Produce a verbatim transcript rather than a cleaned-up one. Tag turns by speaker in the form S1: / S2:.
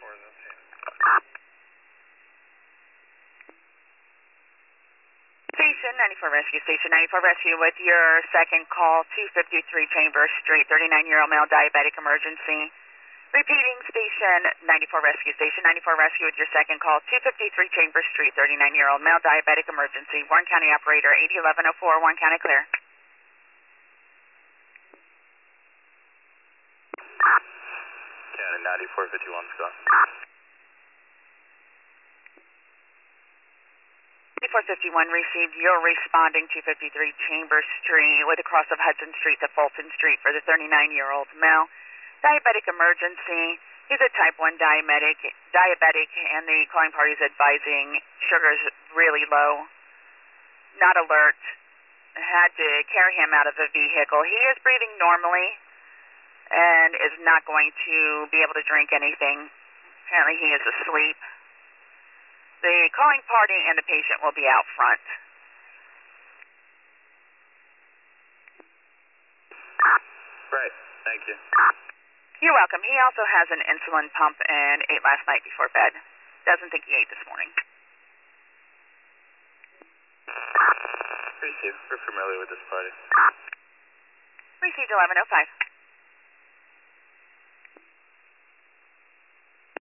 S1: Station ninety-four Rescue, Station ninety-four Rescue with your second call, two fifty-three Chambers Street, thirty-nine-year-old male diabetic emergency. Repeating, Station ninety-four Rescue, Station ninety-four Rescue with your second call, two fifty-three Chambers Street, thirty-nine-year-old male diabetic emergency. Warren County operator, eighty eleven oh four, Warren County clear.
S2: County ninety-four fifty-one, Scott.
S1: ninety-four fifty-one received. You're responding to fifty-three Chambers Street with a cross of Hudson Street to Fulton Street for the thirty-nine-year-old male diabetic emergency. He's a type one diabetic, diabetic, and the calling party is advising sugar's really low, not alert. Had to carry him out of the vehicle. He is breathing normally and is not going to be able to drink anything. Apparently he is asleep. The calling party and the patient will be out front.
S2: Right, thank you.
S1: You're welcome. He also has an insulin pump and ate last night before bed. Doesn't think he ate this morning.
S2: Received. We're familiar with this party.
S1: Received eleven oh five.